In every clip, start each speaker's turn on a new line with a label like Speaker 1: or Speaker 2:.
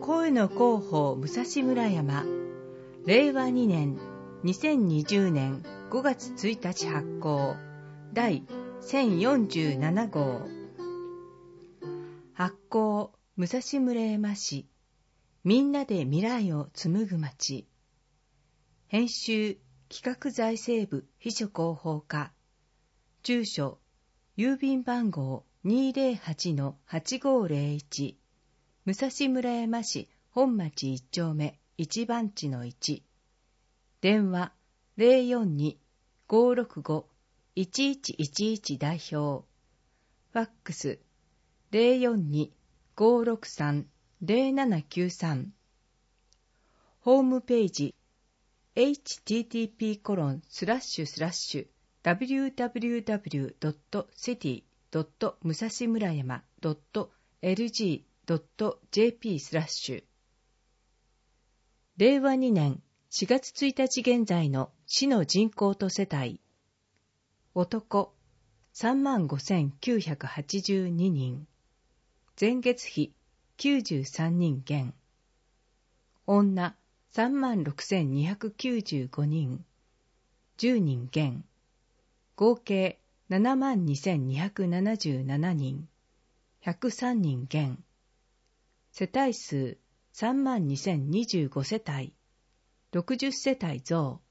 Speaker 1: 声の広報武蔵村山、令和2年2020年5月1日発行、第1047号。発行武蔵村山市、みんなで未来を紡ぐ街。編集企画財政部秘書広報課。住所郵便番号 208-8501、武蔵村山市本町1丁目1番地の1。電話042-565-1111代表。ファックス042-563-0793。ホームページ http://www.city.musashimurayama.lg.jp/ 令和2年4月1日現在の市の人口と世帯。男 35,982 人。前月比93人減。女 36,295 人。10人減。合計 72,277 人。103人減。世帯数 32,025 世帯。60世帯増。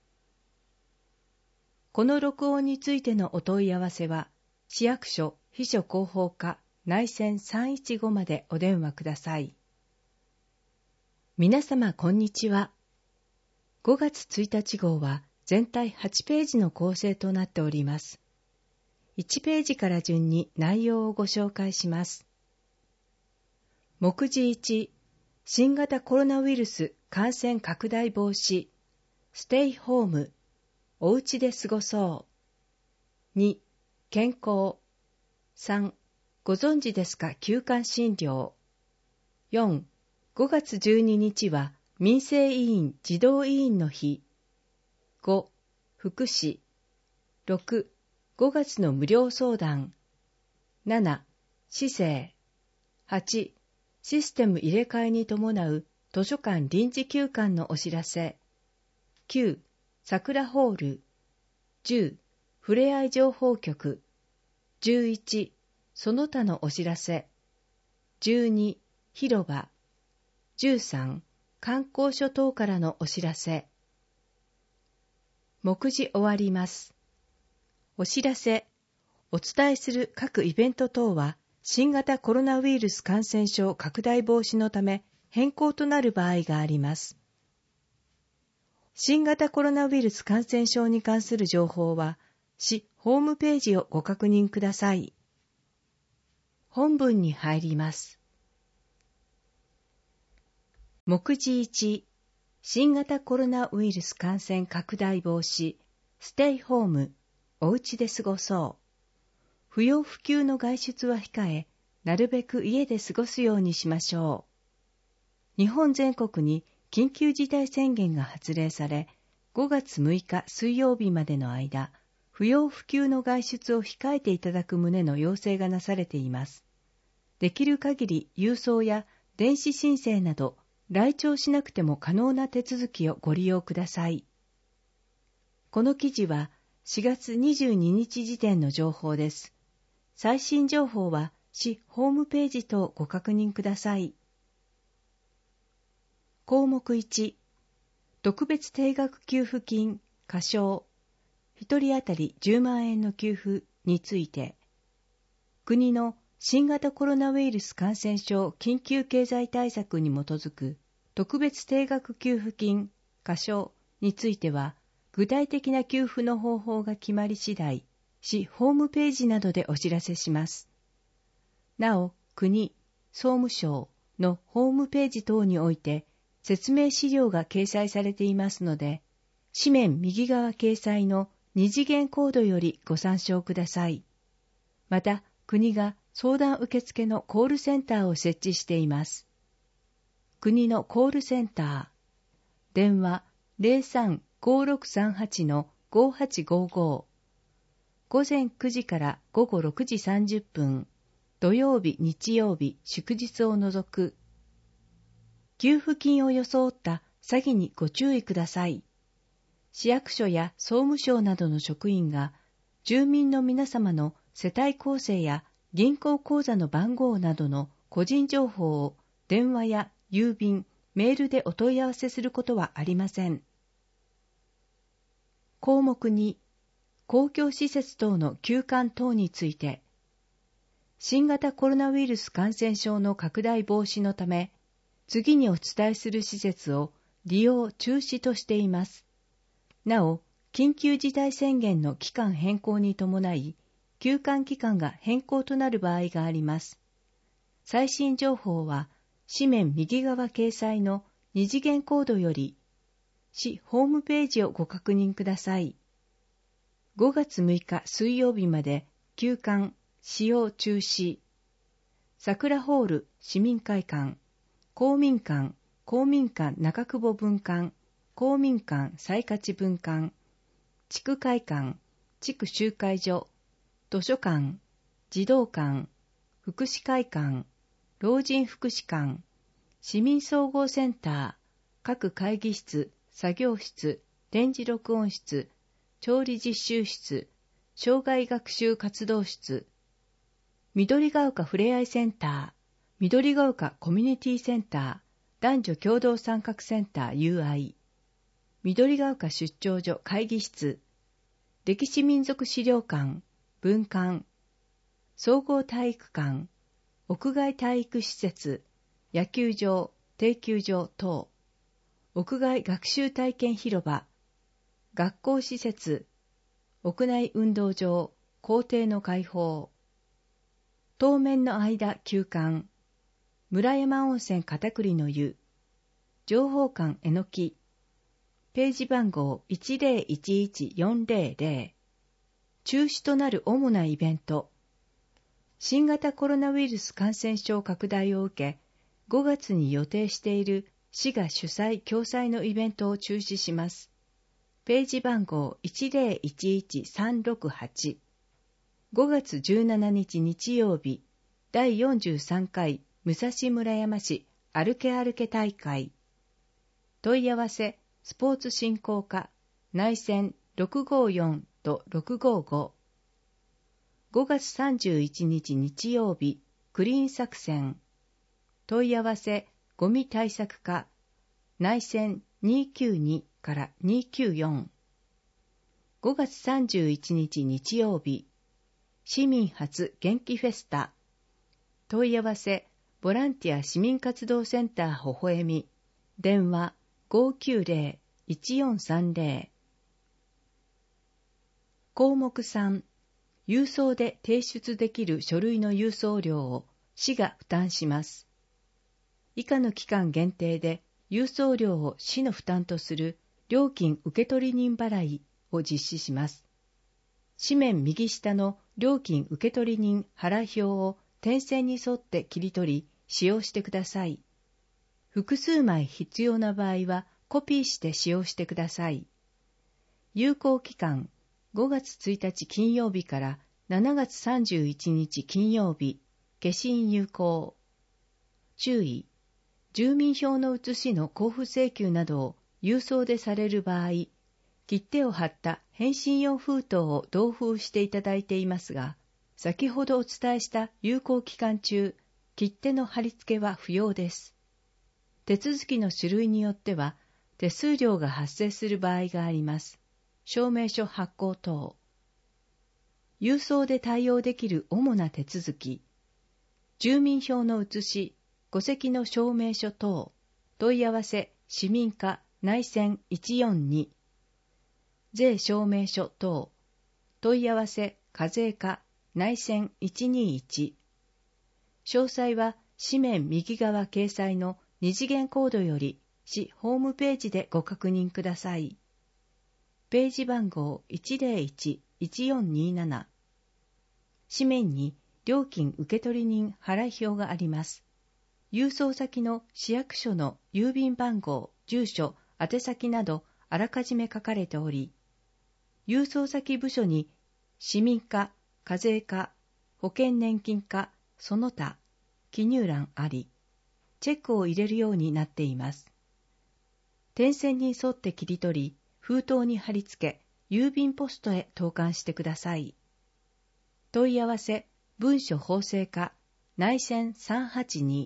Speaker 1: この録音についてのお問い合わせは、市役所秘書広報課内線315までお電話ください。皆様こんにちは。5月1日号は全体8ページの構成となっております。1ページから順に内容をご紹介します。目次1、新型コロナウイルス感染拡大防止、ステイホーム、おうちで過ごそう。2、健康。3、ご存知ですか休館診療。4、5月12日は民生委員児童委員の日。5、福祉。6、5月の無料相談。7、市政。8、システム入れ替えに伴う図書館臨時休館のお知らせ。9、桜ホール。10、ふれあい情報局。11、その他のお知らせ。12、広場。13、観光所等からのお知らせ。目次終わります。お知らせ。お伝えする各イベント等は、新型コロナウイルス感染症拡大防止のため変更となる場合があります。新型コロナウイルス感染症に関する情報は、市ホームページをご確認ください。本文に入ります。目次1、新型コロナウイルス感染拡大防止、ステイホーム、おうちで過ごそう。不要不急の外出は控え、なるべく家で過ごすようにしましょう。日本全国に緊急事態宣言が発令され、5月6日水曜日までの間、不要不急の外出を控えていただく旨の要請がなされています。できる限り郵送や電子申請など、来庁しなくても可能な手続きをご利用ください。この記事は4月22日時点の情報です。最新情報は市ホームページ等ご確認ください。項目1、特別定額給付金仮称1人当たり10万円の給付について、国の新型コロナウイルス感染症緊急経済対策に基づく特別定額給付金仮称については、具体的な給付の方法が決まり次第、市ホームページなどでお知らせします。なお、国、総務省のホームページ等において説明資料が掲載されていますので、紙面右側掲載の2次元コードよりご参照ください。また、国が相談受付のコールセンターを設置しています。国のコールセンター。電話 03-5638-5855。午前9時から午後6時30分。土曜日、日曜日、祝日を除く。 給付金を装った詐欺にご注意ください。市役所や総務省などの職員が、住民の皆様の世帯構成や銀行口座の番号などの個人情報を電話や郵便、メールでお問い合わせすることはありません。項目2、公共施設等の休館等について、新型コロナウイルス感染症の拡大防止のため、次にお伝えする施設を利用中止としています。なお、緊急事態宣言の期間変更に伴い、休館期間が変更となる場合があります。最新情報は、紙面右側掲載の二次元コードより、市ホームページをご確認ください。5月6日水曜日まで休館、使用中止。桜ホール市民会館、公民館中久保分館、公民館西勝分館、地区会館、地区集会所、図書館、児童館、福祉会館、老人福祉館、市民総合センター、各会議室、作業室、展示録音室、調理実習室、障害学習活動室、緑が丘ふれあいセンター、緑が丘コミュニティセンター、男女共同参画センター UI、緑が丘出張所会議室、歴史民族資料館、文館、総合体育館、屋外体育施設、野球場、定休場等、屋外学習体験広場、学校施設、屋内運動場、校庭の開放、当面の間休館、村山温泉片栗の湯、情報館えのき、ページ番号 1011400、中止となる主なイベント、新型コロナウイルス感染症拡大を受け、5月に予定している市が主催共催のイベントを中止します。ページ番号 1011368、5月17日日曜日、第43回武蔵村山市歩け歩け大会。問い合わせ、スポーツ振興課、内線 654-655。5月31日日曜日、クリーン作戦。問い合わせ、ゴミ対策課、内線292から294。5月31日日曜日、市民初元気フェスタ。問い合わせ、ボランティア市民活動センターほほえみ。電話 590-1430。項目3、郵送で提出できる書類の郵送料を市が負担します。以下の期間限定で郵送料を市の負担とする料金受取人払いを実施します。紙面右下の料金受取人払い表を点線に沿って切り取り使用してください。複数枚必要な場合はコピーして使用してください。有効期間5月1日金曜日から7月31日金曜日、消印有効。注意、住民票の写しの交付請求などを郵送でされる場合、切手を貼った返信用封筒を同封していただいていますが、先ほどお伝えした有効期間中、切手の貼り付けは不要です。手続きの種類によっては、手数料が発生する場合があります。証明書発行等。郵送で対応できる主な手続き。住民票の写し、戸籍の証明書等。問い合わせ、市民課内線142。税証明書等。問い合わせ、課税課内線121。詳細は紙面右側掲載の二次元コードより市ホームページでご確認ください。ページ番号 101-1427。紙面に料金受取人払い表があります。郵送先の市役所の郵便番号、住所、宛先などあらかじめ書かれており、郵送先部署に市民課、課税課、保険年金課、その他、記入欄あり。 チェックを入れるようになっています。点線に沿って切り取り、封筒に貼り付け、郵便ポストへ投函してください。問い合わせ、文書法制課、内線382。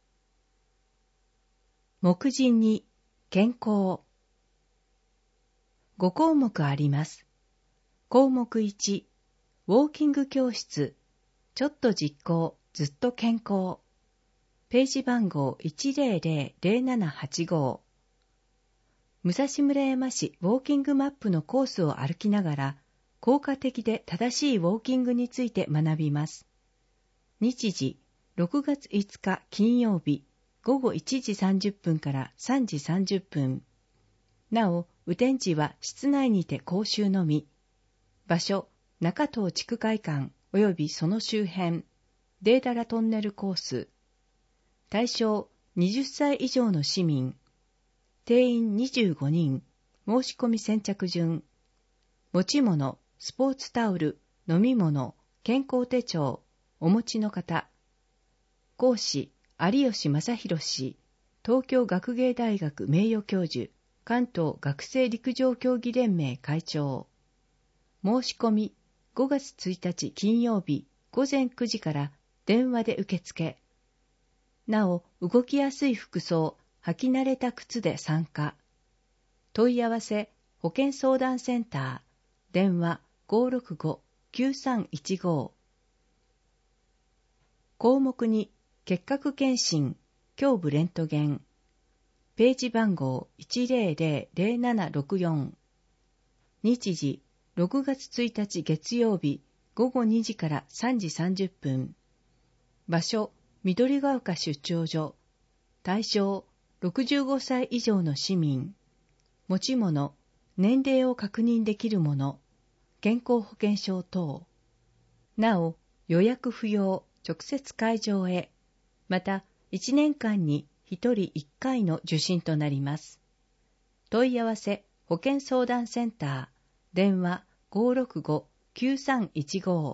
Speaker 1: 目次2、健康。5項目あります。項目1、ウォーキング教室、ちょっと実行、ずっと健康。ページ番号 1000785。武蔵村山市ウォーキングマップのコースを歩きながら、効果的で正しいウォーキングについて学びます。日時、6月5日金曜日、午後1時30分から3時30分。なお、雨天時は室内にて講習のみ。場所、中東地区会館及びその周辺、データラトンネルコース。対象、20歳以上の市民。定員25人。申し込み先着順。持ち物、スポーツタオル、飲み物、健康手帳、お持ちの方。講師、有吉正弘氏、東京学芸大学名誉教授、関東学生陸上競技連盟会長。申し込み、5月1日金曜日午前9時から電話で受付。なお、動きやすい服装、履き慣れた靴で参加。問い合わせ、保健相談センター、電話 565-9315。項目2、結核検診、胸部レントゲン。ページ番号 1000764。日時、6月1日月曜日午後2時から3時30分。場所、緑ヶ丘出張所。対象、65歳以上の市民。持ち物、年齢を確認できるもの、健康保険証等。なお、予約不要、直接会場へ。また、1年間に1人1回の受診となります。問い合わせ、保健相談センター、電話 565-9315。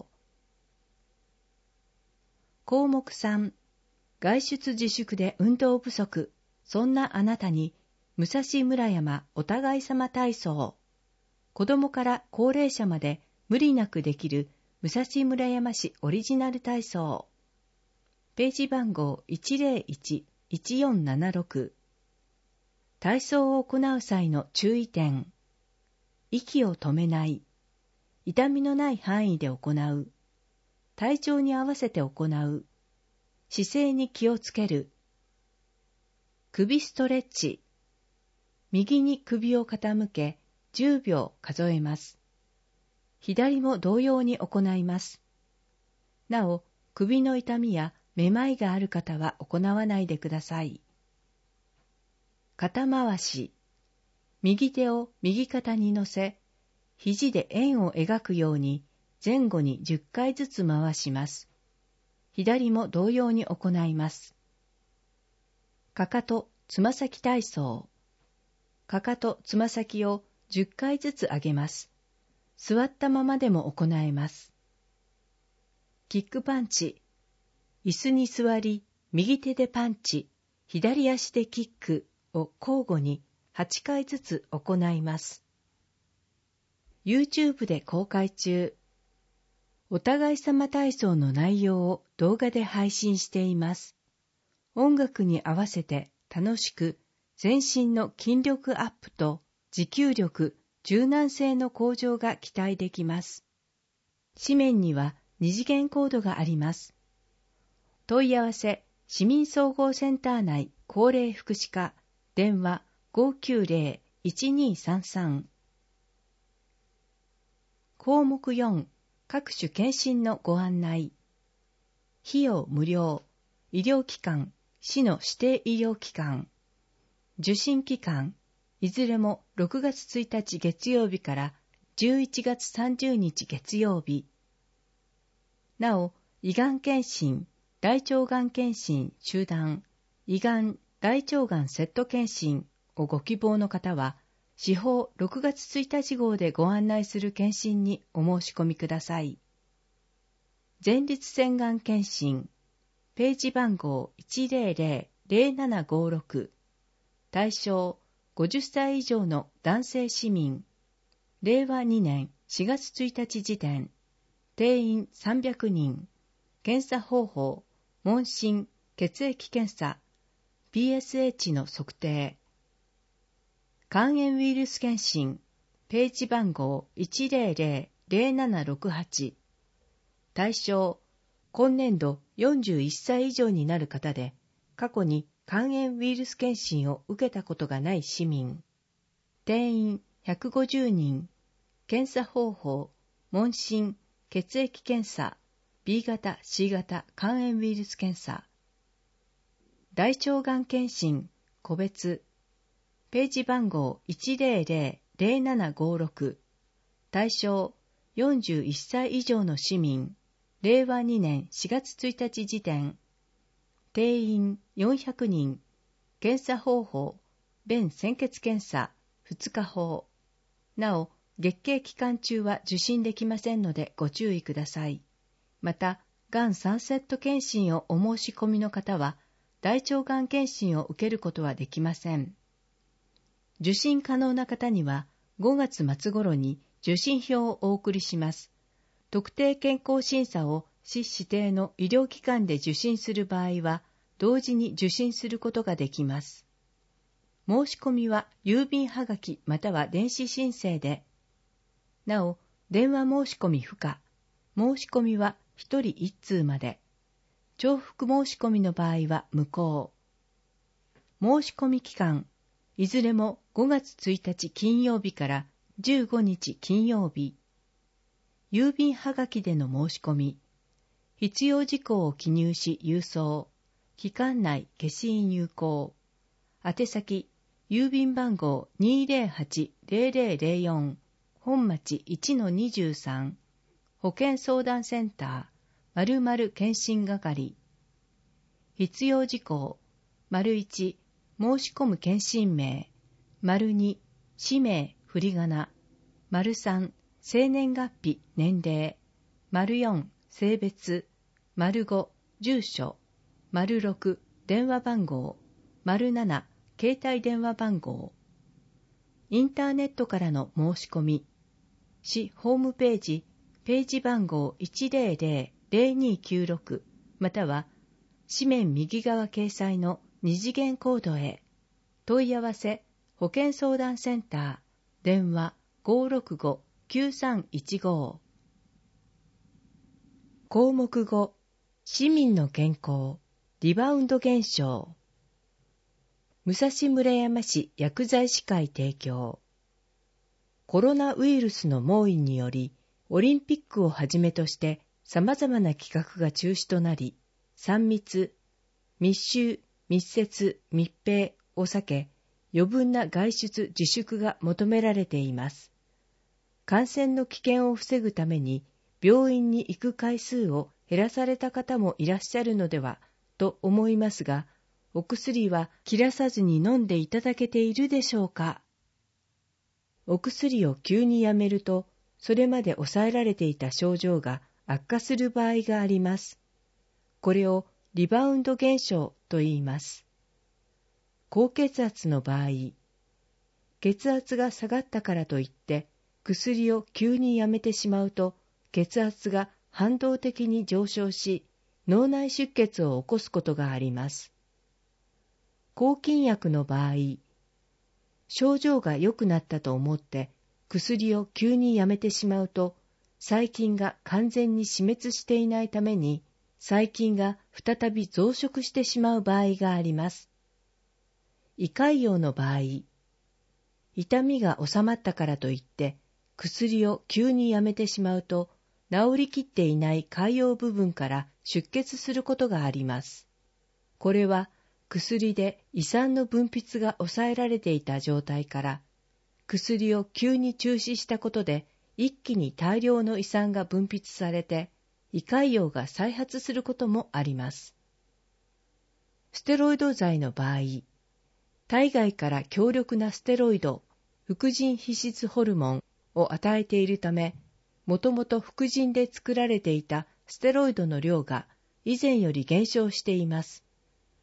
Speaker 1: 項目3、外出自粛で運動不足、そんなあなたに、武蔵村山お互い様体操。子供から高齢者まで無理なくできる武蔵村山市オリジナル体操。ページ番号 101-1476。体操を行う際の注意点。息を止めない。痛みのない範囲で行う。体調に合わせて行う。姿勢に気をつける。首ストレッチ。右に首を傾け、10秒数えます。左も同様に行います。なお、首の痛みやめまいがある方は行わないでください。肩回し。右手を右肩に乗せ、肘で円を描くように前後に10回ずつ回します。左も同様に行います。かかと、つま先体操。かかと、つま先を10回ずつ上げます。座ったままでも行えます。キックパンチ。椅子に座り、右手でパンチ、左足でキックを交互に8回ずつ行います。YouTube で公開中。お互い様体操の内容を動画で配信しています。音楽に合わせて楽しく全身の筋力アップと持久力、柔軟性の向上が期待できます。紙面には2次元コードがあります。問い合わせ、市民総合センター内高齢福祉課、電話 590-1233。項目4、各種検診のご案内。費用無料、医療機関、市の指定医療機関。受診期間、いずれも6月1日月曜日から11月30日月曜日。なお、胃がん検診、大腸がん検診集団、胃がん、大腸がんセット検診をご希望の方は、司法6月1日号でご案内する検診にお申し込みください。前立腺がん検診、ページ番号 0756対象50歳以上の男性市民令和2年4月1日時点定員300人検査方法問診血液検査 PSH の測定肝炎ウイルス検診ページ番号 100-0768 対象今年度41歳以上になる方で過去に肝炎ウイルス検診を受けたことがない市民定員150人検査方法問診血液検査 B 型 C 型肝炎ウイルス検査大腸がん検診個別ページ番号 100-0756 対象41歳以上の市民令和2年4月1日時点定員400人検査方法便潜血検査2日法なお月経期間中は受診できませんのでご注意ください。また、がん3セット検診をお申し込みの方は、大腸がん検診を受けることはできません。受診可能な方には、5月末頃に受診票をお送りします。特定健康審査を市指定の医療機関で受診する場合は、同時に受診することができます。申し込みは郵便はがきまたは電子申請で、なお、電話申し込み不可。申し込みは1人1通まで。重複申し込みの場合は無効。申し込み期間、いずれも5月1日金曜日から15日金曜日。郵便はがきでの申し込み。必要事項を記入し郵送。期間内消印有効。宛先、郵便番号 208-0004本町 1-23 保健相談センター〇〇検診係必要事項1申し込む検診名2氏名振り仮名3生年月日年齢4性別5住所6電話番号7携帯電話番号インターネットからの申し込み市ホームページ、ページ番号 100-0296 または紙面右側掲載の二次元コードへ問い合わせ保健相談センター電話 565-9315 項目5市民の健康リバウンド現象武蔵村山市薬剤師会提供コロナウイルスの猛威により、オリンピックをはじめとして様々な企画が中止となり、3密、密集、密接、密閉を避け、余分な外出自粛が求められています。感染の危険を防ぐために、病院に行く回数を減らされた方もいらっしゃるのでは、と思いますが、お薬は切らさずに飲んでいただけているでしょうか。お薬を急にやめると、それまで抑えられていた症状が悪化する場合があります。これをリバウンド現象と言います。高血圧の場合、血圧が下がったからといって薬を急にやめてしまうと、血圧が反動的に上昇し、脳内出血を起こすことがあります。抗菌薬の場合、症状が良くなったと思って薬を急にやめてしまうと、細菌が完全に死滅していないために、細菌が再び増殖してしまう場合があります。胃潰瘍の場合、痛みが治まったからといって薬を急にやめてしまうと、治りきっていない潰瘍部分から出血することがあります。これは薬で胃酸の分泌が抑えられていた状態から、薬を急に中止したことで一気に大量の胃酸が分泌されて、胃潰瘍が再発することもあります。ステロイド剤の場合、体外から強力なステロイド、副腎皮質ホルモンを与えているため、もともと副腎で作られていたステロイドの量が以前より減少しています。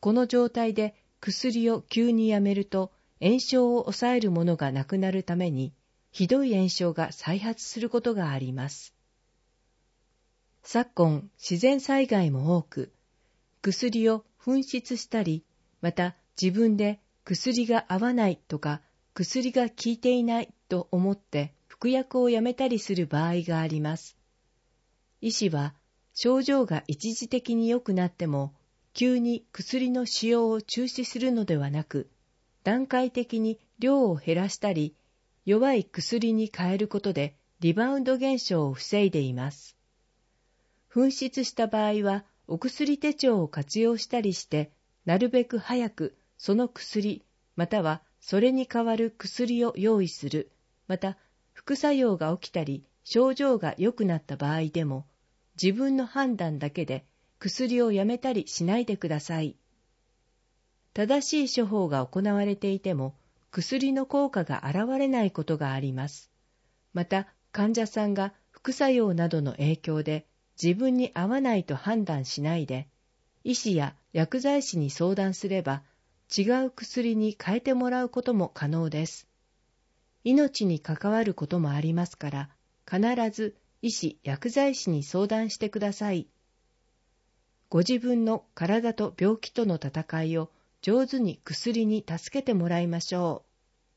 Speaker 1: この状態で薬を急にやめると炎症を抑えるものがなくなるためにひどい炎症が再発することがあります。昨今、自然災害も多く、薬を紛失したり、また自分で薬が合わないとか薬が効いていないと思って服薬をやめたりする場合があります。医師は症状が一時的に良くなっても急に薬の使用を中止するのではなく、段階的に量を減らしたり、弱い薬に変えることでリバウンド現象を防いでいます。紛失した場合はお薬手帳を活用したりして、なるべく早くその薬、またはそれに代わる薬を用意する、また副作用が起きたり症状が良くなった場合でも、自分の判断だけで薬をやめたりしないでください。正しい処方が行われていても、薬の効果が現れないことがあります。また、患者さんが副作用などの影響で自分に合わないと判断しないで、医師や薬剤師に相談すれば、違う薬に変えてもらうことも可能です。命に関わることもありますから、必ず医師・薬剤師に相談してください。ご自分の体と病気との戦いを上手に薬に助けてもらいましょ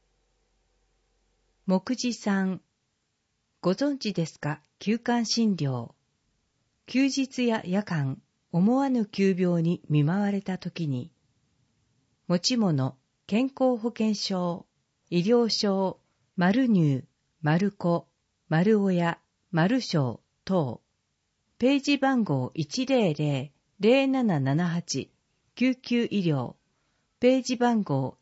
Speaker 1: う。目次3。ご存知ですか、休館診療。休日や夜間、思わぬ急病に見舞われたときに、持ち物、健康保険証、医療証、丸入、丸子、丸親、丸証等、ページ番号 100-0778 救急医療、ページ番号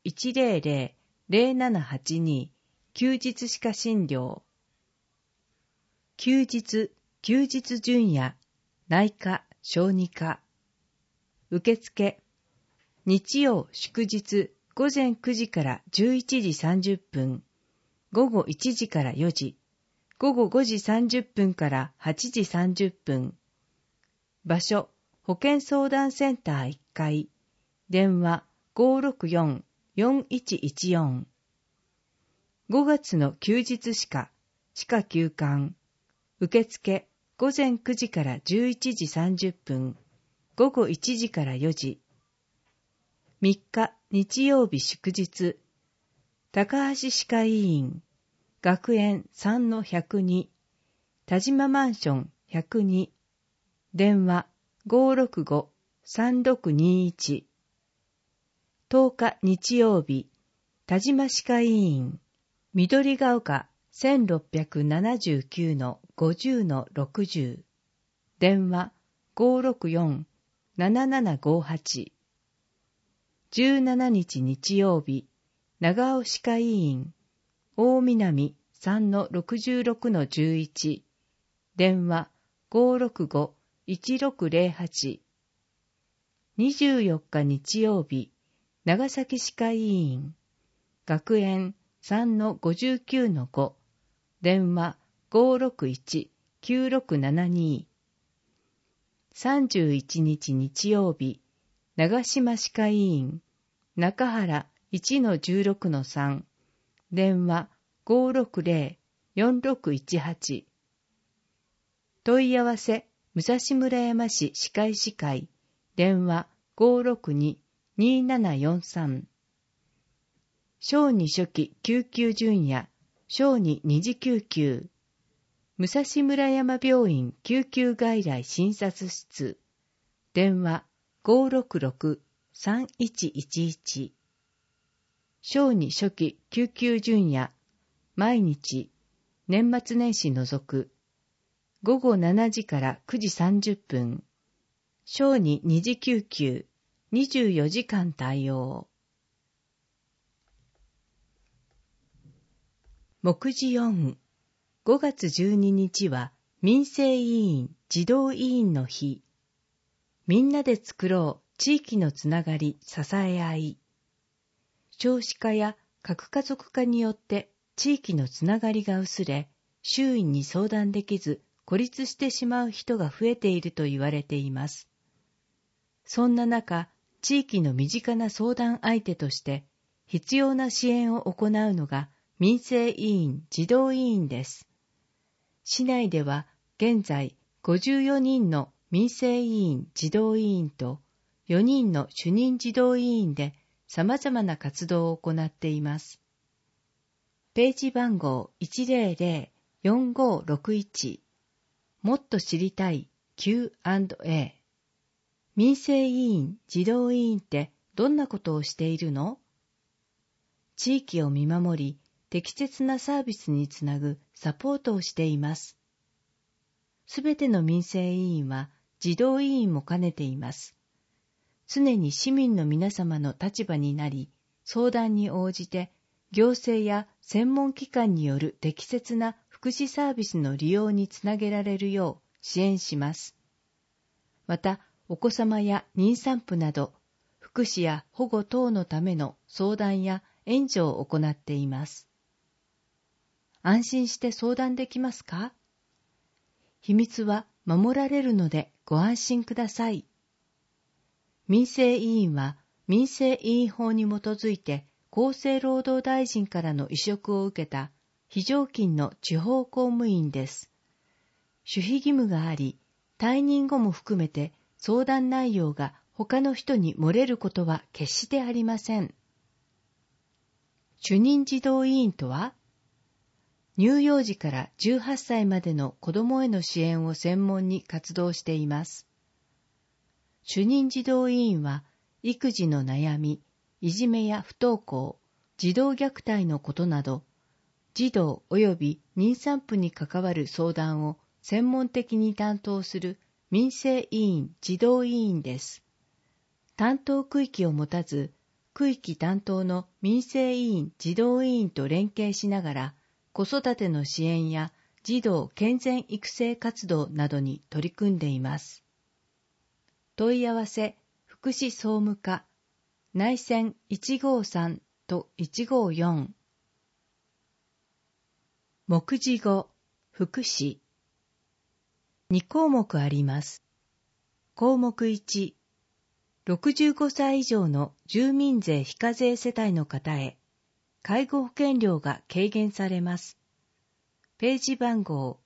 Speaker 1: 100-0782 休日歯科診療、休日準夜、内科、小児科、受付、日曜祝日午前9時から11時30分、午後1時から4時、午後5時30分から8時30分。場所、保健相談センター1階。電話 564-4114。5月の休日歯科休館。受付、午前9時から11時30分。午後1時から4時。3日日曜日祝日。高橋歯科医院。学園 3-102。田島マンション102。電話 565-3621。10日日曜日。田島歯科医院。緑が丘 1679-50-60。電話 564-7758。17日日曜日。長尾歯科医院。大南 3-66-11。電話 565-1608。24日日曜日。長崎歯科医院。学園 3-59-5。電話 561-9672。31日日曜日。長島歯科医院。中原 1-16-3。電話 560-4618。問い合わせ、武蔵村山市歯科医師会。電話 562-2743。小児初期救急準夜、小児二次救急。武蔵村山病院救急外来診察室。電話 566-3111。小児初期救急準夜、毎日、年末年始除く。午後7時から9時30分。小児二次救急、24時間対応。目次4。5月12日は民生委員児童委員の日。みんなで作ろう地域のつながり支え合い。少子化や核家族化によって地域のつながりが薄れ、周囲に相談できず孤立してしまう人が増えていると言われています。そんな中、 地域の身近な相談相手として必要な支援を行うのが民生委員・児童委員です。市内では現在54人の民生委員・児童委員と4人の主任児童委員で様々な活動を行っています。ページ番号 100-4561 もっと知りたい Q&A。 民生委員・児童委員ってどんなことをしているの？地域を見守り、適切なサービスにつなぐサポートをしています。すべての民生委員は児童委員も兼ねています。常に市民の皆様の立場になり、相談に応じて行政や専門機関による適切な福祉サービスの利用につなげられるよう支援します。また、お子様や妊産婦など、福祉や保護等のための相談や援助を行っています。安心して相談できますか？秘密は守られるのでご安心ください。民生委員は民生委員法に基づいて厚生労働大臣からの委嘱を受けた非常勤の地方公務員です。守秘義務があり、退任後も含めて相談内容が他の人に漏れることは決してありません。主任児童委員とは、乳幼児から18歳までの子どもへの支援を専門に活動しています。主任児童委員は、育児の悩み、いじめや不登校、児童虐待のことなど、児童及び妊産婦に関わる相談を専門的に担当する民生委員・児童委員です。担当区域を持たず、区域担当の民生委員・児童委員と連携しながら、子育ての支援や児童健全育成活動などに取り組んでいます。問い合わせ、福祉総務課、内線153と154。目次語、福祉。2項目あります。項目1、65歳以上の住民税非課税世帯の方へ、介護保険料が軽減されます。ページ番号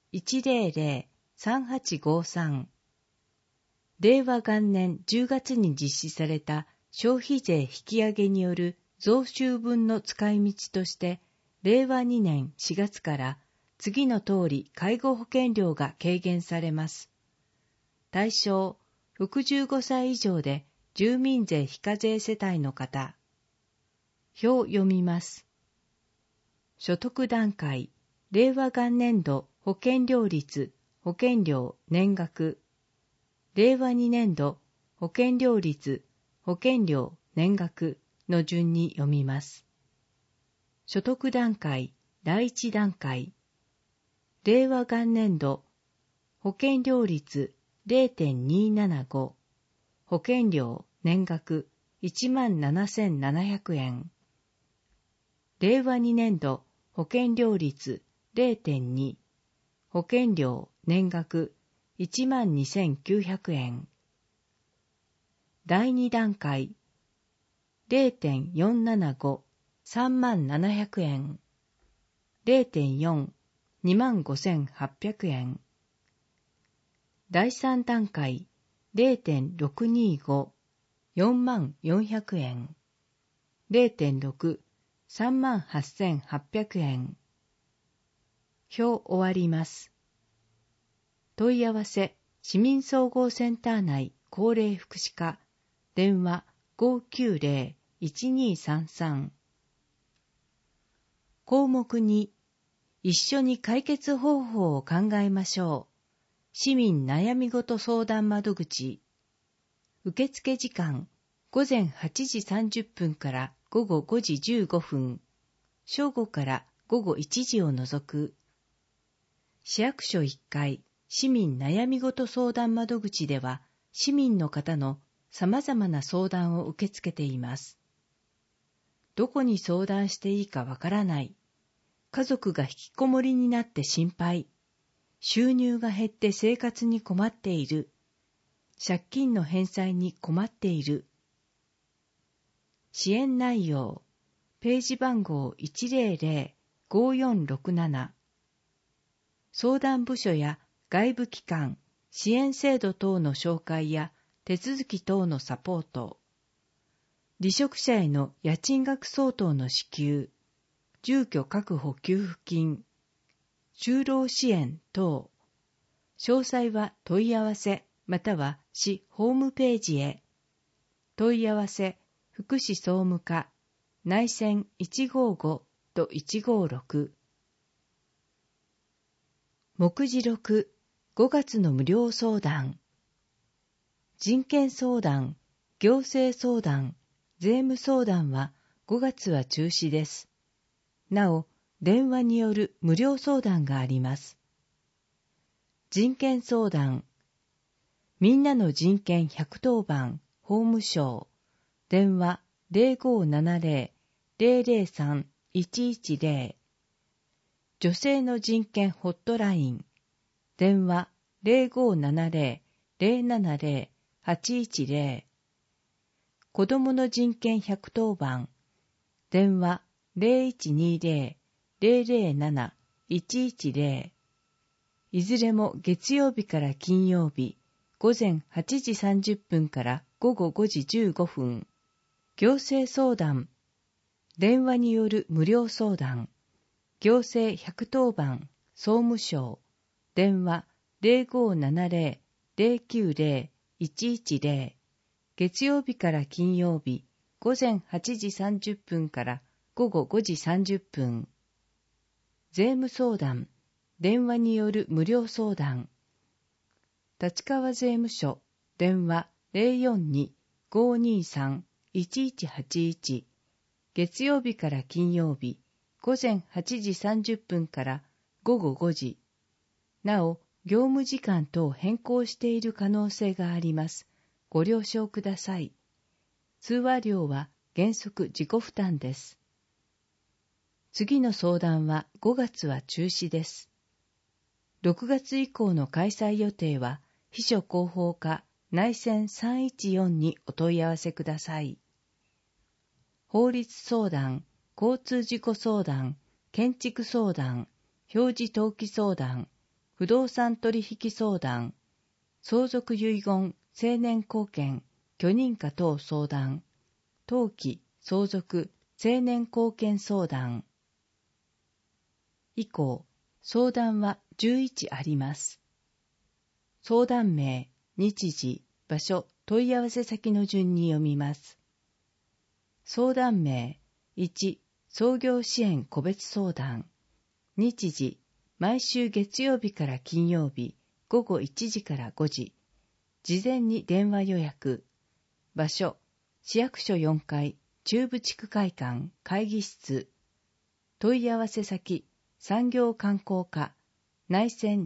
Speaker 1: 100-3853。令和元年10月に実施された消費税引き上げによる増収分の使い道として、令和2年4月から次の通り介護保険料が軽減されます。対象、65歳以上で住民税非課税世帯の方。表読みます。所得段階、令和元年度保険料率、保険料年額。令和2年度保険料率、保険料年額の順に読みます。所得段階、第1段階。令和元年度保険料率 0.275、保険料年額 17,700 円。令和2年度保険料率 0.2、保険料年額 12,900 円。第2段階 0.475、37,700 円。0.4、25,800 円。第3段階 0.625、44,400 円。0.6、38,800 円。表終わります。問い合わせ、市民総合センター内高齢福祉課、電話 590-1233。項目2、一緒に解決方法を考えましょう。市民悩みごと相談窓口。受付時間、午前8時30分から午後5時15分。正午から午後1時を除く。市役所1階市民悩みごと相談窓口では、市民の方の様々な相談を受け付けています。どこに相談していいかわからない。家族が引きこもりになって心配。収入が減って生活に困っている。借金の返済に困っている。 支援内容、ページ番号 100-5467。相談部署や外部機関、支援制度等の紹介や手続き等のサポート、離職者への家賃額相当の支給、住居確保給付金、就労支援等。詳細は問い合わせまたは市ホームページへ。問い合わせ福祉総務課内線 155-156。目次録5月の無料相談。人権相談、行政相談、税務相談は5月は中止です。なお、電話による無料相談があります。人権相談。みんなの人権110番、法務省。電話 0570-003-110。女性の人権ホットライン。電話 0570-070-810。子どもの人権110番。電話 0120-007-110。いずれも月曜日から金曜日、午前8時30分から午後5時15分。行政相談。電話による無料相談。行政110番、総務省。電話 0570-090-110。月曜日から金曜日、午前8時30分から午後5時30分。税務相談。電話による無料相談。立川税務署。電話 042-523-1181。月曜日から金曜日、午前8時30分から午後5時。なお、業務時間等変更している可能性があります。ご了承ください。通話料は原則自己負担です。次の相談は5月は中止です。6月以降の開催予定は、秘書広報課内線314にお問い合わせください。法律相談、交通事故相談、建築相談、表示登記相談、不動産取引相談、相続遺言、成年後見、許認可等相談、登記、相続、成年後見相談。以降、相談は11あります。相談名、日時、場所、問い合わせ先の順に読みます。相談名、1、創業支援個別相談。日時、毎週月曜日から金曜日、午後1時から5時。事前に電話予約。場所、市役所4階、中部地区会館、会議室。問い合わせ先、産業観光課、内線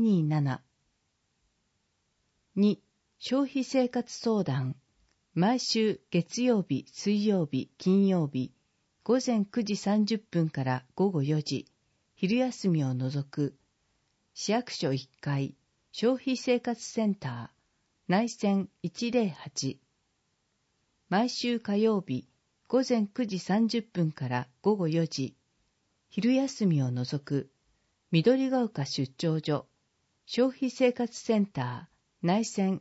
Speaker 1: 227。2、消費生活相談。毎週月曜日、水曜日、金曜日、午前9時30分から午後4時、昼休みを除く。市役所1階、消費生活センター、内線108。毎週火曜日、午前9時30分から午後4時、昼休みを除く。緑ヶ丘出張所、消費生活センター、内線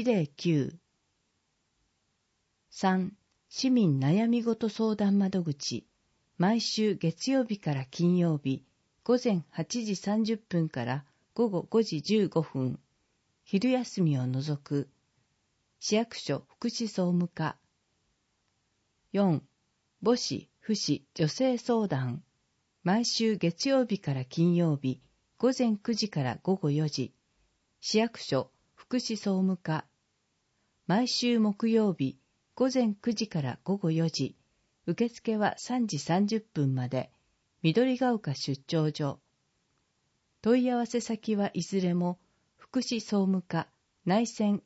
Speaker 1: 109。3. 市民悩みごと相談窓口。毎週月曜日から金曜日、午前8時30分から午後5時15分。昼休みを除く。市役所福祉総務課。4. 母子、父子、女性相談。毎週月曜日から金曜日、午前9時から午後4時。市役所福祉総務課。毎週木曜日、午前9時から午後4時。受付は3時30分まで。緑ヶ丘出張所。問い合わせ先はいずれも、福祉総務課、内線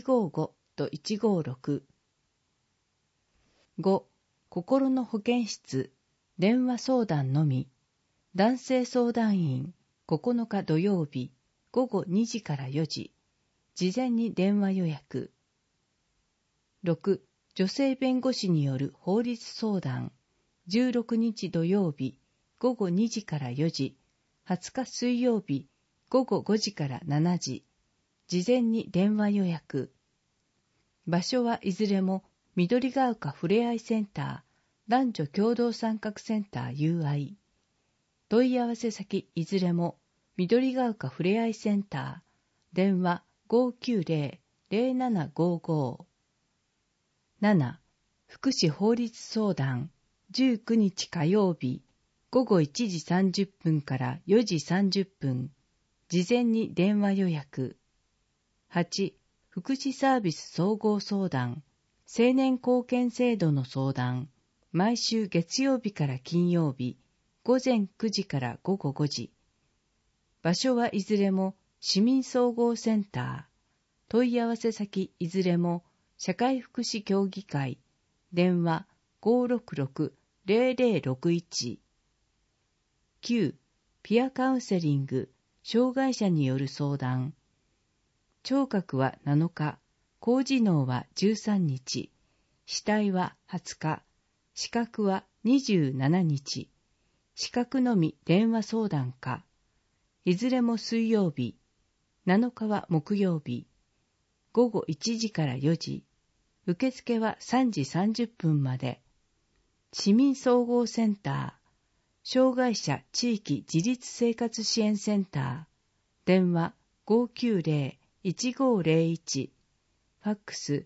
Speaker 1: 155-156。5. 心の保健室、電話相談のみ。男性相談員、9日土曜日、午後2時から4時。事前に電話予約。6. 女性弁護士による法律相談、16日土曜日午後2時から4時、20日水曜日午後5時から7時、事前に電話予約。場所はいずれも緑ヶ丘ふれあいセンター、男女共同参画センター UI。問い合わせ先いずれも緑ヶ丘ふれあいセンター、電話 590-0755。7. 福祉法律相談、19日火曜日午後1時30分から4時30分、事前に電話予約。8. 福祉サービス総合相談、青年貢献制度の相談、毎週月曜日から金曜日、午前9時から午後5時。場所はいずれも市民総合センター。問い合わせ先いずれも社会福祉協議会。電話 566-0061。9. ピアカウンセリング、障害者による相談。聴覚は7日、高次脳は13日、視体は20日、視覚は27日、視覚のみ電話相談か。いずれも水曜日、7日は木曜日、午後1時から4時、受付は3時30分まで。市民総合センター、障害者地域自立生活支援センター、電話 590-1501、ファックス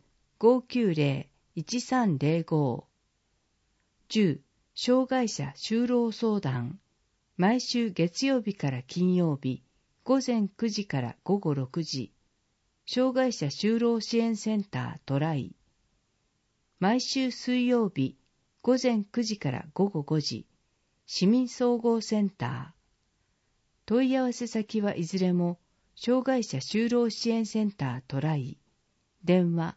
Speaker 1: 590-1305。10. 障害者就労相談、毎週月曜日から金曜日、午前9時から午後6時、障害者就労支援センタートライ。毎週水曜日、午前9時から午後5時、市民総合センター。問い合わせ先はいずれも、障害者就労支援センタートライ。電話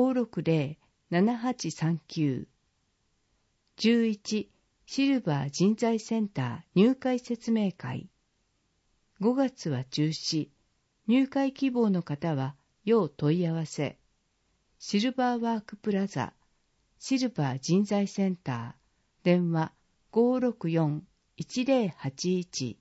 Speaker 1: 560-7839。11. シルバー人材センター入会説明会。5月は中止。入会希望の方は要問い合わせ。シルバーワークプラザ、シルバー人材センター、電話 564-1081。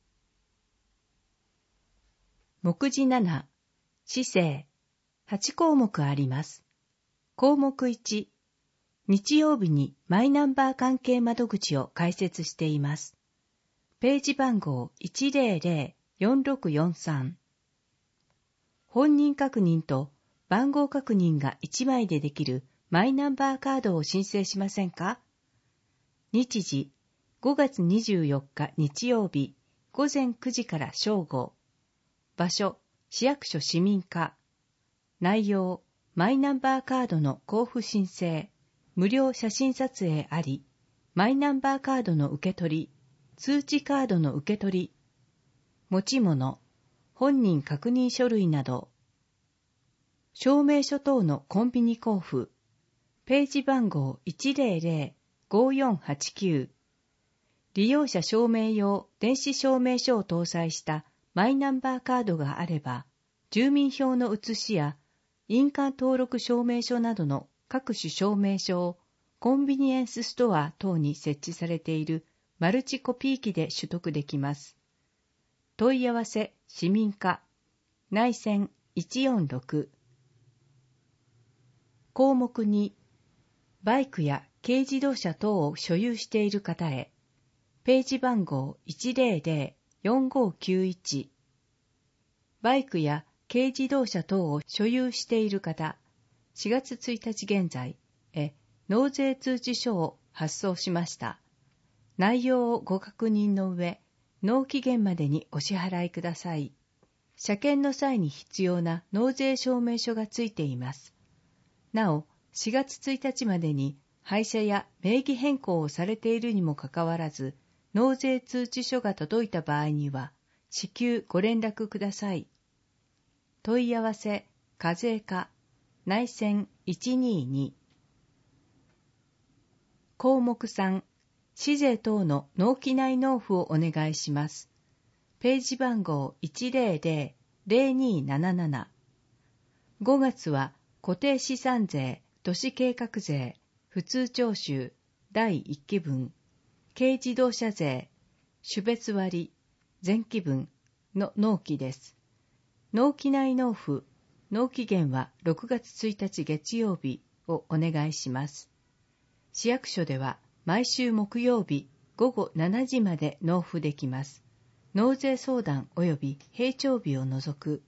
Speaker 1: 目次7、市政、8項目あります。項目1、日曜日にマイナンバー関係窓口を開設しています。ページ番号 100-4643。本人確認と番号確認が1枚でできるマイナンバーカードを申請しませんか？日時、5月24日日曜日、午前9時から正午。場所、市役所市民課。内容、マイナンバーカードの交付申請、無料写真撮影あり、マイナンバーカードの受け取り、通知カードの受け取り、持ち物、本人確認書類など、証明書等のコンビニ交付、ページ番号 100-5489。利用者証明用電子証明書を搭載したマイナンバーカードがあれば、住民票の写しや印鑑登録証明書などの各種証明書をコンビニエンスストア等に設置されているマルチコピー機で取得できます。問い合わせ市民課内線146。項目2、バイクや軽自動車等を所有している方へ、ページ番号 100-4591。バイクや軽自動車等を所有している方、4月1日現在へ納税通知書を発送しました。内容をご確認の上、納期限までにお支払いください。車検の際に必要な納税証明書がついています。なお、4月1日までに廃車や名義変更をされているにもかかわらず、納税通知書が届いた場合には、至急ご連絡ください。問い合わせ、課税課、内線122。項目3、市税等の納期内納付をお願いします。ページ番号 100-0277。5月は固定資産税、 都市計画税、普通徴収、第1期分、軽自動車税、種別割、前期分の納期です。納期内納付、納期限は6月1日月曜日をお願いします。市役所では毎週木曜日午後7時まで納付できます。納税相談及び閉帳日を除く。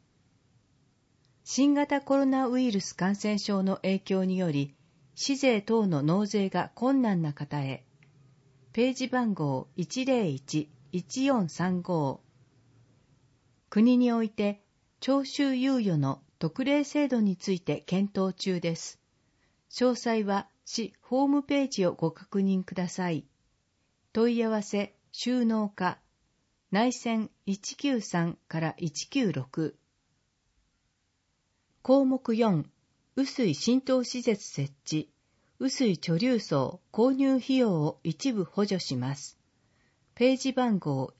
Speaker 1: 新型コロナウイルス感染症の影響により、市税等の納税が困難な方へ、ページ番号 101-1435 国において徴収猶予の特例制度について検討中です。詳細は市ホームページをご確認ください。問い合わせ収納課内線193から196。項目4、雨水浸透施設設置、雨水貯留槽購入費用を一部補助します。ページ番号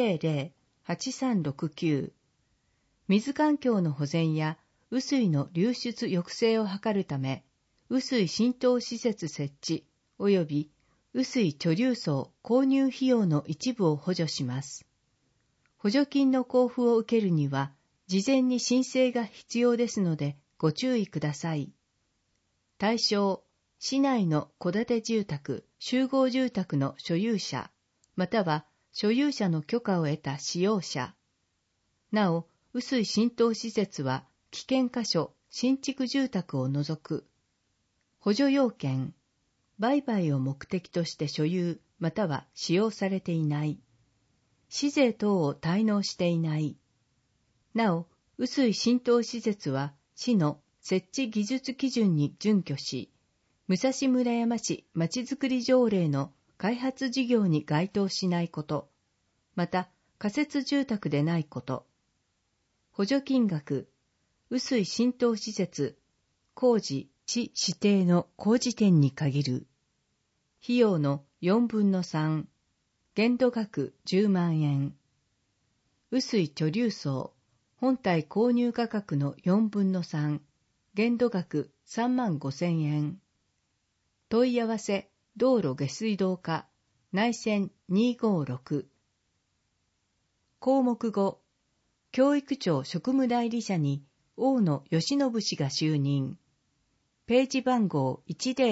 Speaker 1: 100-8369。水環境の保全や雨水の流出抑制を図るため、雨水浸透施設設置及び雨水貯留槽購入費用の一部を補助します。補助金の交付を受けるには、事前に申請が必要ですのでご注意ください。対象、市内の戸建て住宅、集合住宅の所有者、または所有者の許可を得た使用者。なお、雨水浸透施設は危険箇所、新築住宅を除く。補助要件、売買を目的として所有、または使用されていない。市税等を滞納していない。なお、雨水浸透施設は市の設置技術基準に準拠し、武蔵村山市まちづくり条例の開発事業に該当しないこと、また仮設住宅でないこと。補助金額、雨水浸透施設、工事、市指定の工事点に限る。費用の4分の3、限度額10万円。雨水貯留槽、本体購入価格の4分の3、限度額3万5千円。問い合わせ、道路下水道課、内線256。項目5、教育庁職務代理者に大野義信氏が就任。ページ番号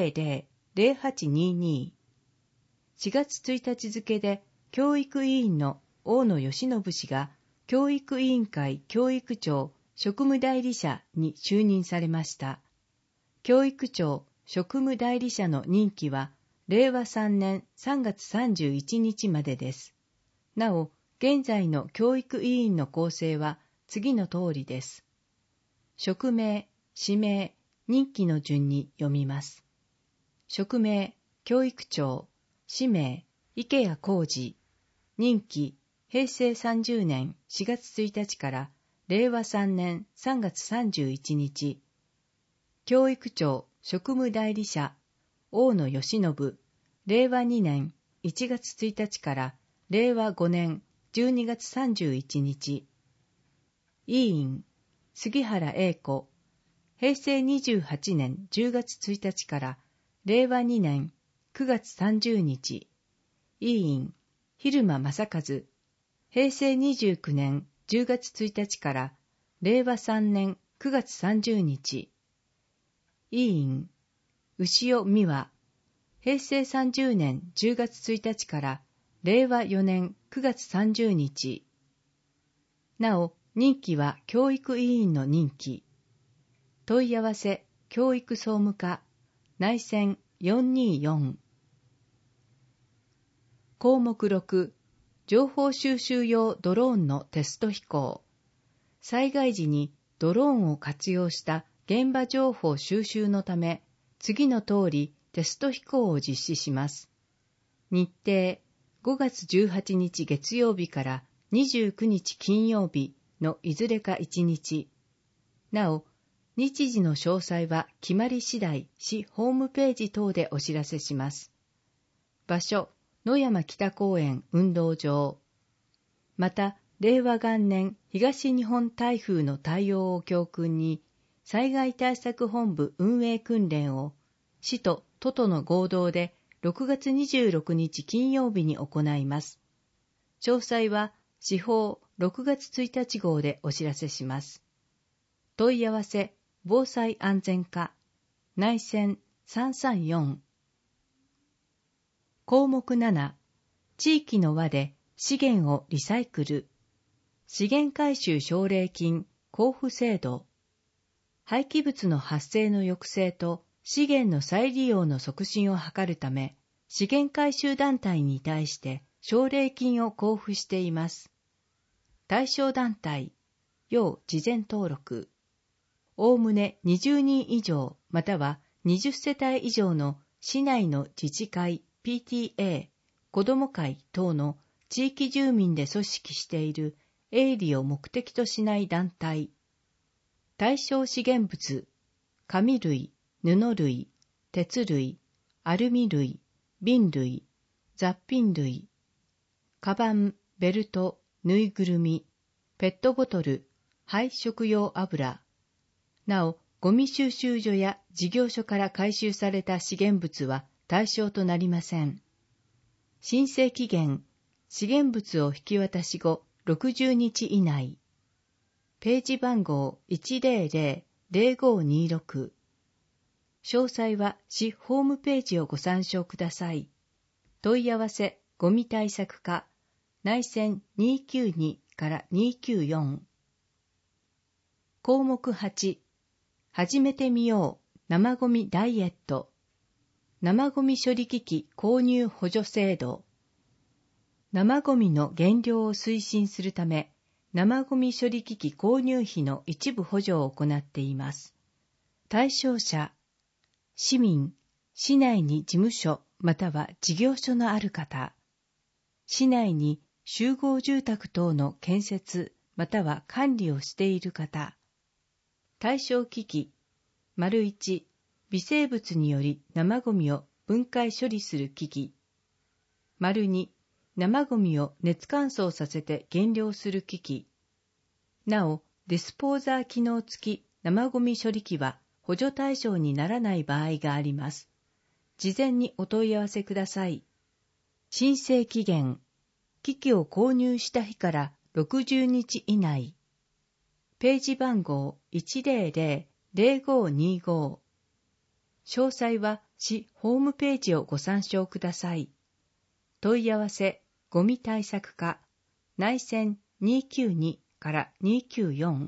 Speaker 1: 100-0822。4月1日付で教育委員の大野義信氏が教育委員会教育庁職務代理者に就任されました。教育庁職務代理者の任期は令和3年3月31日までです。なお、現在の教育委員の構成は次の通りです。職名、氏名、任期の順に読みます。職名、教育庁、氏名、池谷浩二、任期、平成30年4月1日から令和3年3月31日。教育庁職務代理者、大野義信、令和2年1月1日から令和5年12月31日。委員、杉原英子、平成28年10月1日から令和2年9月30日。委員、蛭間正和、平成29年10月1日から令和3年9月30日。委員、牛尾美和、平成30年10月1日から令和4年9月30日。なお、任期は教育委員の任期。問い合わせ、教育総務課、内線424。項目6、情報収集用ドローンのテスト飛行。災害時にドローンを活用した現場情報収集のため、次の通りテスト飛行を実施します。日程、5月18日月曜日から29日金曜日のいずれか1日。なお、日時の詳細は決まり次第、市ホームページ等でお知らせします。場所、野山北公園運動場。また、令和元年東日本台風の対応を教訓に、 災害対策本部運営訓練を市と都との合同で6月26日金曜日に行います。詳細は市法6月1日号でお知らせします。問い合わせ防災安全課内線334。項目7、地域の輪で資源をリサイクル、資源回収奨励金交付制度、廃棄物の発生の抑制と資源の再利用の促進を図るため、資源回収団体に対して奨励金を交付しています。対象団体、要事前登録。おおむね20人以上または20世帯以上の市内の自治会、PTA、子ども会等の地域住民で組織している営利を目的としない団体。対象資源物、紙類、布類、鉄類、アルミ類、瓶類、雑品類、カバン、ベルト、ぬいぐるみ、ペットボトル、廃食用油。なお、ゴミ収集所や事業所から回収された資源物は対象となりません。申請期限、資源物を引き渡し後60日以内。ページ番号100-0526。詳細は市ホームページをご参照ください。問い合わせゴミ対策課内線292から294。項目8、始めてみよう生ゴミダイエット、生ゴミ処理機器購入補助制度。生ゴミの減量を推進するため、生ゴミ処理機器購入費の一部補助を行っています。対象者、市民、市内に事務所または事業所のある方、市内に集合住宅等の建設または管理をしている方、対象機器、1、微生物により生ゴミを分解処理する機器、2、生ゴミを熱乾燥させて減量する機器。なお、ディスポーザー機能付き生ゴミ処理機は補助対象にならない場合があります。事前にお問い合わせください。申請期限、機器を購入した日から60日以内。ページ番号100-0525。詳細は市ホームページをご参照ください。問い合わせゴミ対策課内線292から294。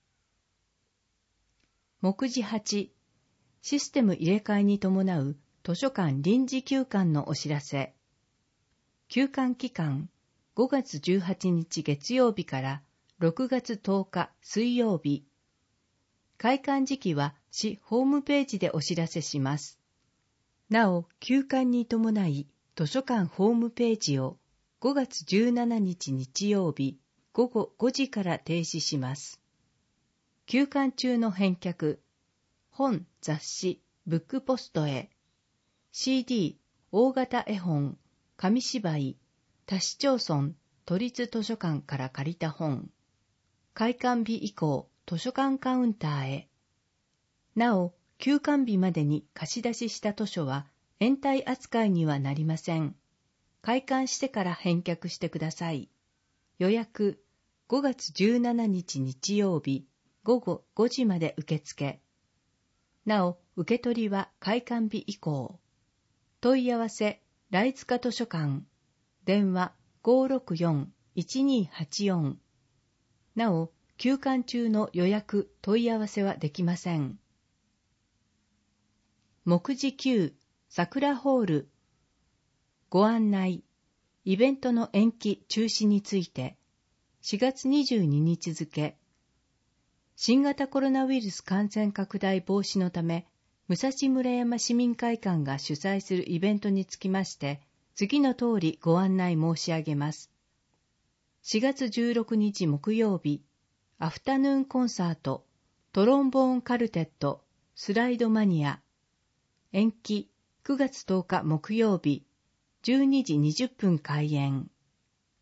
Speaker 1: 目次8、システム入れ替えに伴う図書館臨時休館のお知らせ。休館期間5月18日月曜日から6月10日水曜日。開館時期は市ホームページでお知らせします。なお、休館に伴い図書館ホームページを5月17日日曜日午後5時から停止します。休館中の返却、本、雑誌、ブックポストへ、CD、大型絵本、紙芝居、他市町村、都立図書館から借りた本、開館日以降、図書館カウンターへ。なお、休館日までに貸し出しした図書は、延滞扱いにはなりません。開館してから返却してください。予約、5月17日日曜日、午後5時まで受付。なお、受け取りは開館日以降。問い合わせ、来塚図書館。電話、564-1284。なお、休館中の予約、問い合わせはできません。目次9、桜ホール。ご案内、イベントの延期・中止について、4月22日付。新型コロナウイルス感染拡大防止のため、武蔵村山市民会館が主催するイベントにつきまして、次の通りご案内申し上げます。4月16日木曜日、アフタヌーンコンサート、トロンボーンカルテット、スライドマニア。延期、9月10日木曜日、12時20分開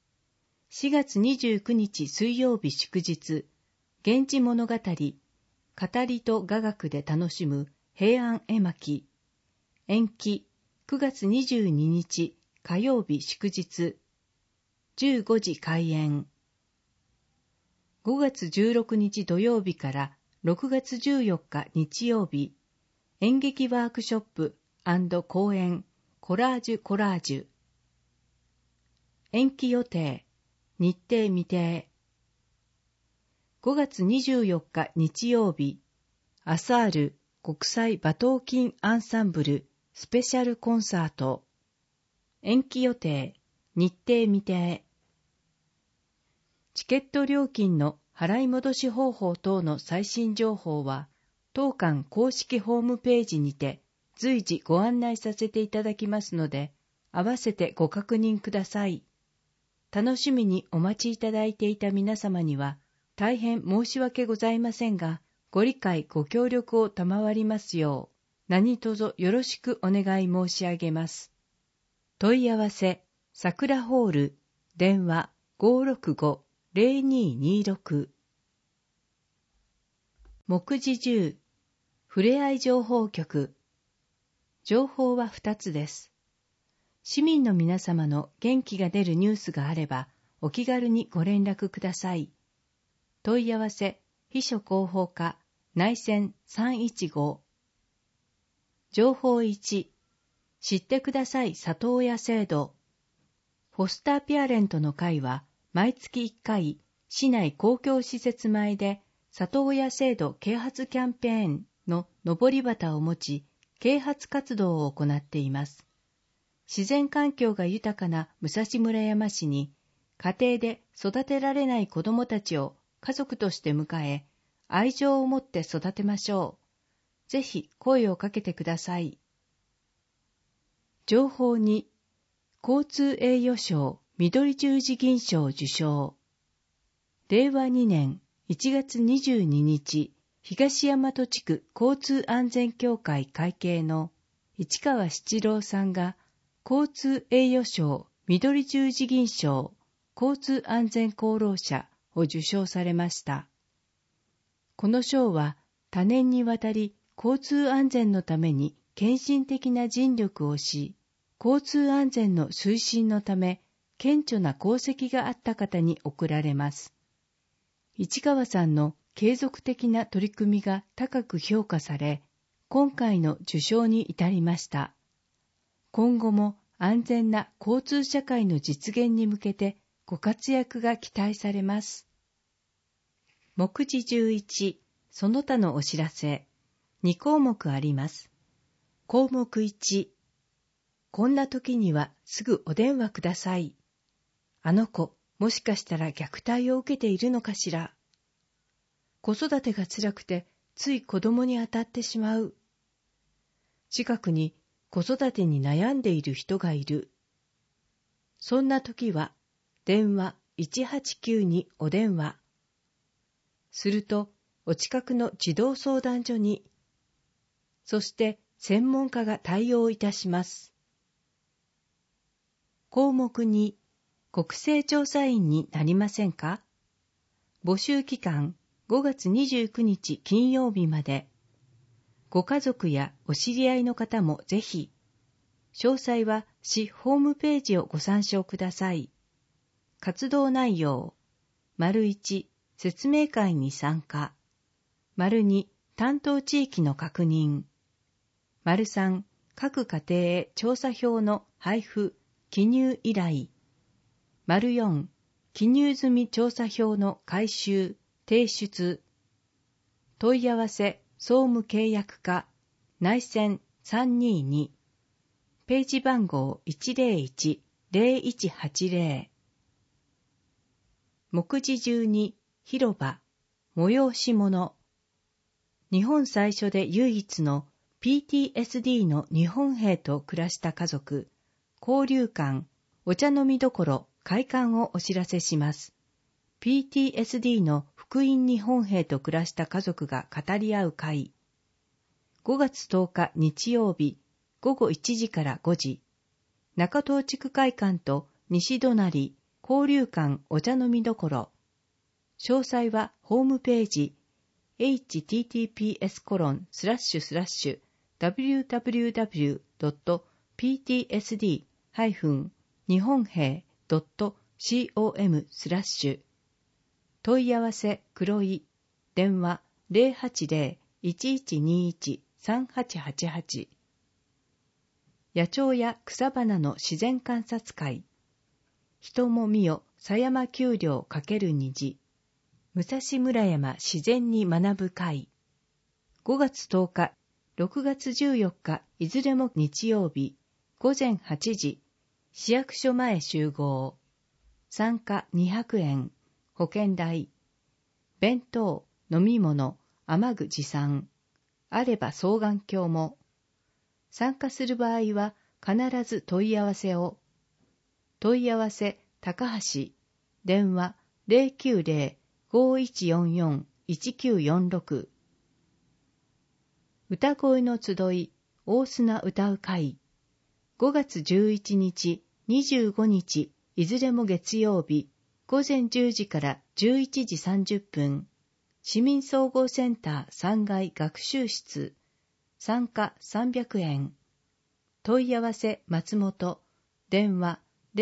Speaker 1: 演。4月29日水曜日祝日、源氏物語、 語りと雅楽で楽しむ平安絵巻。延期9月22日火曜日祝日。15時開演。5月16日土曜日から6月14日日曜日、演劇ワークショップ&講演コラージュ。延期予定、日程未定。5月24日日曜日、アサール国際馬頭琴アンサンブルスペシャルコンサート。延期予定、日程未定。チケット料金の払い戻し方法等の最新情報は、当館公式ホームページにて随時ご案内させていただきますので、合わせてご確認ください。楽しみにお待ちいただいていた皆様には、大変申し訳ございませんが、ご理解ご協力を賜りますよう、何卒よろしくお願い申し上げます。問い合わせ、桜ホール、電話565-0226。目次10、ふれあい情報局。情報は2つです。市民の皆様の元気が出るニュースがあれば、お気軽にご連絡ください。問い合わせ、秘書広報課、内線315。情報1、知ってください里親制度。フォスターペアレントの会は、毎月1回、市内公共施設前で、里親制度啓発キャンペーンの上り旗を持ち、啓発活動を行っています。自然環境が豊かな武蔵村山市に、家庭で育てられない子どもたちを家族として迎え、愛情を持って育てましょう。ぜひ声をかけてください。情報に、交通栄誉賞緑十字銀賞受賞。令和2年1月22日、東大和地区交通安全協会会計の市川七郎さんが、交通栄誉賞緑十字銀賞交通安全功労者を受賞されました。この賞は多年にわたり交通安全のために献身的な尽力をし、交通安全の推進のため顕著な功績があった方に贈られます。市川さんの継続的な取り組みが高く評価され、今回の受賞に至りました。今後も安全な交通社会の実現に向けてご活躍が期待されます。目次11、その他のお知らせ。2項目あります。項目1、こんな時にはすぐお電話ください。あの子、もしかしたら虐待を受けているのかしら。子育てが辛くてつい子供に当たってしまう。近くに子育てに悩んでいる人がいる。そんな時は、電話189にお電話。すると、お近くの児童相談所に、そして専門家が対応いたします。項目2、国勢調査員になりませんか？募集期間5月29日金曜日まで。ご家族やお知り合いの方もぜひ。詳細は市ホームページをご参照ください。活動内容。1、説明会に参加。2、担当地域の確認。3、各家庭へ調査票の配布、記入依頼。4、記入済み調査票の回収、提出。問い合わせ、総務契約課、内線322。ページ番号101-0180。目次12、広場、催し物。日本最初で唯一の PTSD の日本兵と暮らした家族、交流館、お茶飲みどころ、開館をお知らせします。PTSD の福音日本兵と暮らした家族が語り合う会。5月10日日曜日、午後1時から5時、中東地区会館と西隣、交流館お茶飲みどころ。詳細はホームページ、 https://www.ptsd-日本兵.com/問い合わせ黒い電話 080-1121-3888 野鳥や草花の自然観察会人もみよ狭山丘陵×虹武蔵村山自然に学ぶ会5月10日、6月14日いずれも日曜日午前8時市役所前集合参加200円保険代弁当、飲み物、雨具持参あれば双眼鏡も参加する場合は必ず問い合わせを問い合わせ高橋電話 090-5144-1946 歌声の集い大砂歌う会5月11日、25日いずれも月曜日午前10時から11時30分市民総合センター3階学習室参加300円問い合わせ松本電話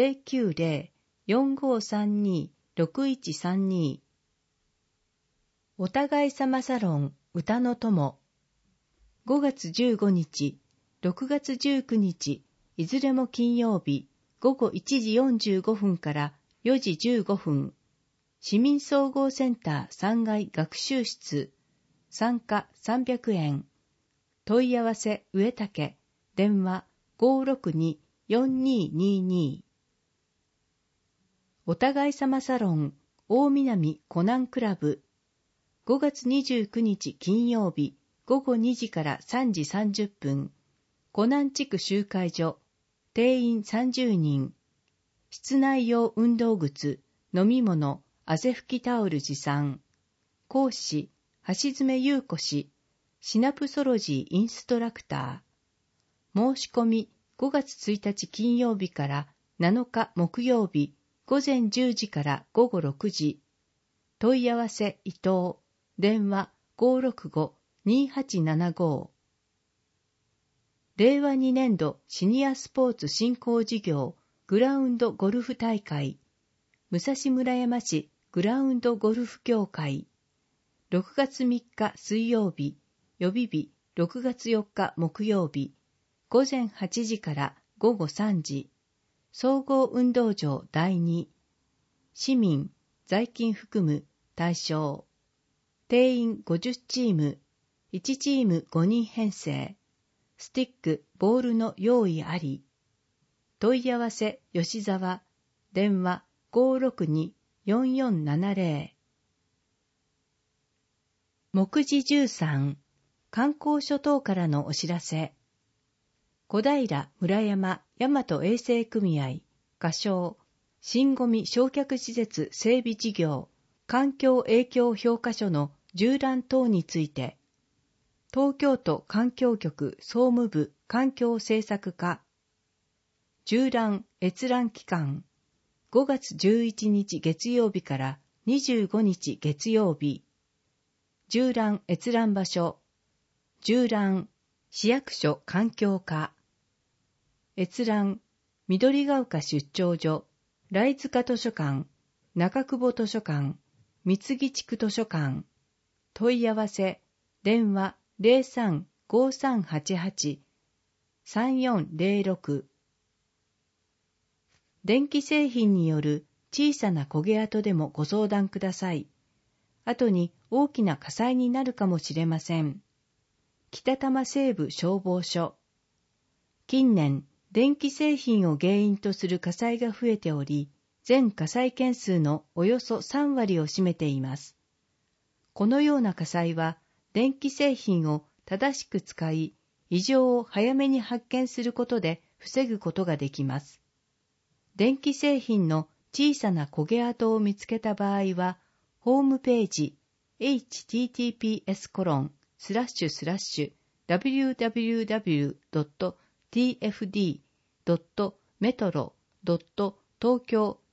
Speaker 1: 090-4532-6132 お互い様サロン歌の友5月15日、6月19日いずれも金曜日午後1時45分から4時15分市民総合センター3階学習室参加300円問い合わせ上竹電話 562-4222 お互い様サロン大南コナンクラブ5月29日金曜日午後2時から3時30分コナン地区集会所定員30人室内用運動靴飲み物汗拭きタオル持参講師橋爪優子氏シナプソロジーインストラクター申し込み5月1日金曜日から7日木曜日午前10時から午後6時問い合わせ伊藤電話 565-2875 令和2年度シニアスポーツ振興事業グラウンドゴルフ大会武蔵村山市グラウンドゴルフ協会6月3日水曜日予備日6月4日木曜日午前8時から午後3時総合運動場第2市民在勤含む対象定員50チーム1チーム5人編成スティックボールの用意あり問い合わせ吉沢電話 562-4470 目次13観光諸島からのお知らせ小平村山大和衛生組合仮称新ゴミ焼却施設整備事業環境影響評価書の縦覧等について東京都環境局総務部環境政策課縦覧閲覧期間5月11日月曜日から25日月曜日縦覧閲覧場所縦覧市役所環境課閲覧緑ヶ丘出張所来塚図書館中久保図書館三木地区図書館問い合わせ電話 03-5388-3406 電気製品による小さな焦げ跡でもご相談ください。後に大きな火災になるかもしれません。北多摩西部消防署近年電気製品を原因とする火災が増えており、全火災件数のおよそ3割を占めています。このような火災は、電気製品を正しく使い、異常を早めに発見することで防ぐことができます。電気製品の小さな焦げ跡を見つけた場合は、ホームページ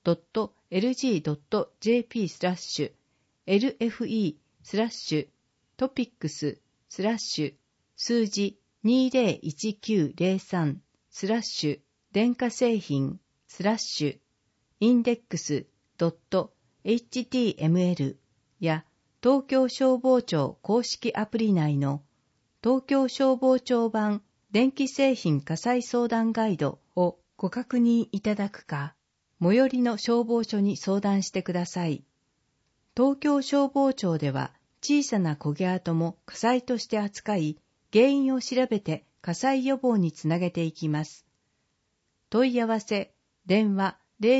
Speaker 1: https://www.tfd.metro.tokyo.lg.jp/LFE/ topics数字201903電化製品index.html や東京消防庁公式アプリ内の東京消防庁版電気製品火災相談ガイドをご確認いただくか、最寄りの消防署に相談してください。東京消防庁では小さな焦げ跡も火災として扱い、原因を調べて火災予防につなげていきます。問い合わせ、電話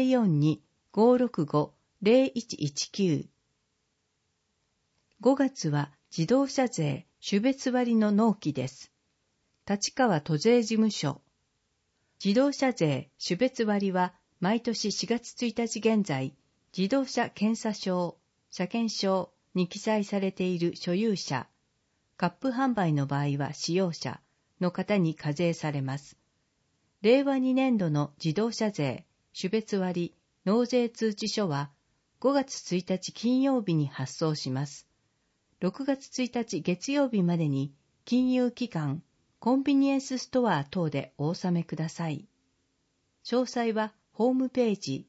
Speaker 1: 042-565-0119。5月は自動車税種別割の納期です。立川都税事務所。自動車税種別割は毎年4月1日現在、自動車検査証、車検証に記載されている所有者、カップ販売の場合は使用者の方に課税されます。令和2年度の自動車税種別割納税通知書は5月1日金曜日に発送します。6月1日月曜日までに金融機関、コンビニエンスストア等でお納めください。詳細はホームページ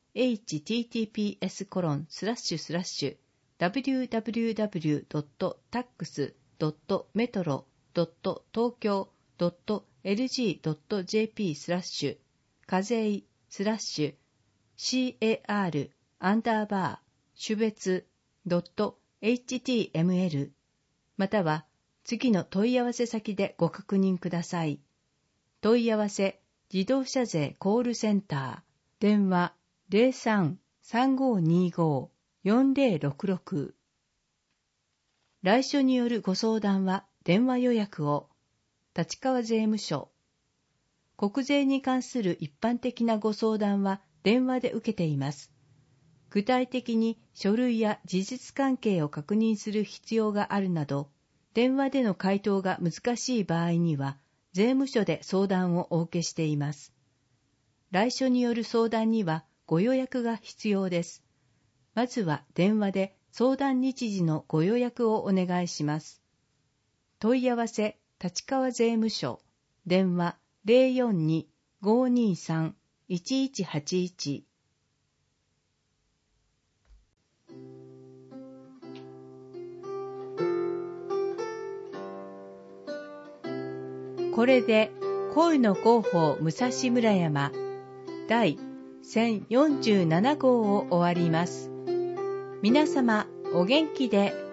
Speaker 1: https://www.tax.metro.tokyo.lg.jp/ 課税/car_ 種別 .html または次の問い合わせ先でご確認ください。問い合わせ自動車税コールセンター電話 03-3525-4066 来所によるご相談は電話予約を。立川税務署。国税に関する一般的なご相談は電話で受けています。具体的に書類や事実関係を確認する必要があるなど、電話での回答が難しい場合には、税務署で相談をお受けしています。来所による相談にはご予約が必要です。まずは電話で相談日時のご予約をお願いします。問い合わせ立川税務署電話 042-523-1181 これで恋の広報武蔵村山第1047号を終わります。皆様お元気で